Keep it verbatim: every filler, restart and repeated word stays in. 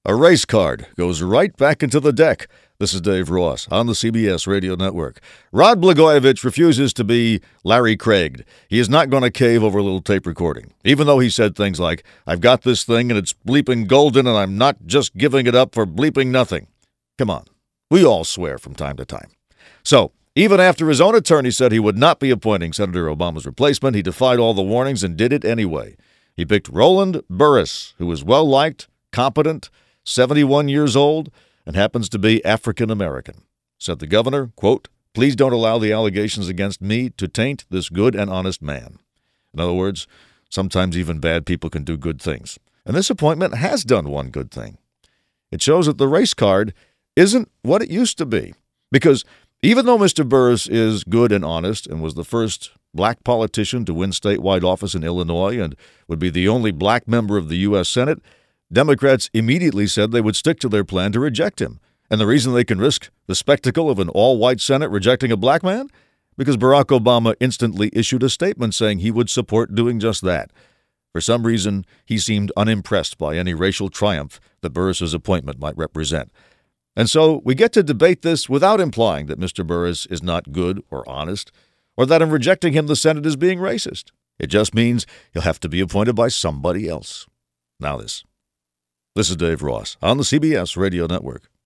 A race card goes right back into the deck. This is Dave Ross on the C B S Radio Network. Rod Blagojevich refuses to be Larry Craig. He is not going to cave over a little tape recording, even though he said things like, I've got this thing and it's bleeping golden and I'm not just giving it up for bleeping nothing. Come on. We all swear from time to time. So, even after his own attorney said he would not be appointing Senator Obama's replacement, he defied all the warnings and did it anyway. He picked Roland Burris, who is well-liked, competent, seventy-one years old, and happens to be African-American. Said the governor, quote, please don't allow the allegations against me to taint this good and honest man. In other words, sometimes even bad people can do good things. And this appointment has done one good thing. It shows that the race card isn't what it used to be. Because even though Mister Burris is good and honest and was the first black politician to win statewide office in Illinois and would be the only black member of the U S Senate, Democrats immediately said they would stick to their plan to reject him. And the reason they can risk the spectacle of an all-white Senate rejecting a black man? Because Barack Obama instantly issued a statement saying he would support doing just that. For some reason, he seemed unimpressed by any racial triumph that Burris's appointment might represent. And so we get to debate this without implying that Mister Burris is not good or honest, or that in rejecting him the Senate is being racist. It just means he'll have to be appointed by somebody else. Now this. This is Dave Ross on the C B S Radio Network.